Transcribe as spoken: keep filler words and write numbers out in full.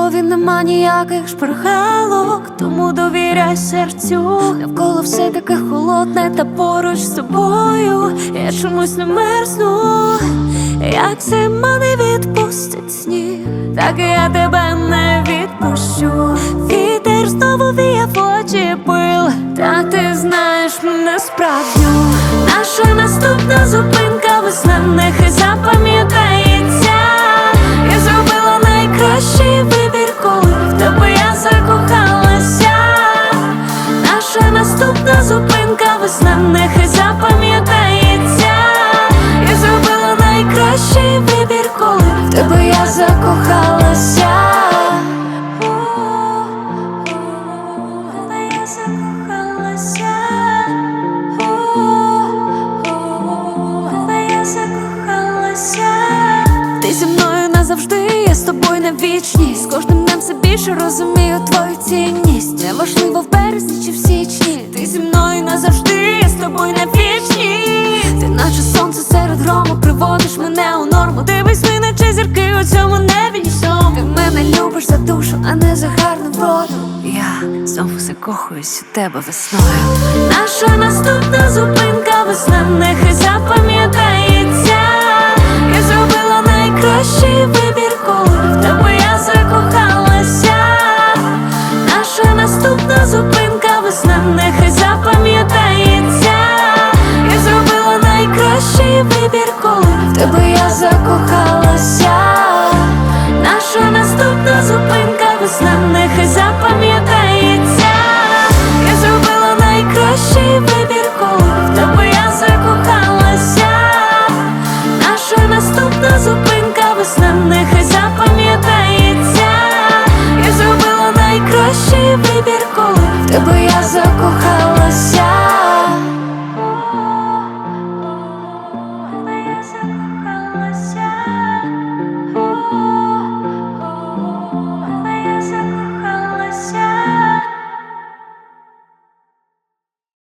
любові нема ніяких шпаргалок, тому довіряй серцю. Навколо все таке холодне, та поруч з тобою я чомусь не мерзну. Як зима не відпустить сніг, так і я тебе не відпущу. Вітер знову віє в очі пил, та ти знаєш мене справжню. Наша наступна зупинка весна нехай запам'ятається. Я зробила найкращий вибір, коли в тебе я закохалася. Наша наступна зупинка весна нехай запам'ятається. Я зробила найкращий вибір, коли в тебе я закохалася. Коли я закохалася. Коли я закохалася. Ти зі мною назавжди, я з тобою на вічність. З кожним днем все більше розумію твою цінність. Неважливо в березні чи в січні, ти зі мною назавжди, я з тобою на вічність. Ти наче сонце серед грому, приводиш мене у норму. Дивись ми, наче зірки у цьому небі нічому. Ти мене любиш за душу, а не за гарну вроду. Я знову закохуюсь у тебе весною. Наша наступна зупинка весна нехай запам'ятається. Я зробила найкращий вибір, коли в тебе я закохалася. Наша наступна зупинка весна нехай запам'ятається. Я зробила найкращий вибір, коли в тебе я закохалася. Наша наступна зупинка весна нехай запам'ятається. Я зробила найкращий вибір, коли в тебе я закохалася. Наша наступна зупинка весна нехай запам'ятається. Я зробила найкращий вибір, коли в тебе я закохалася.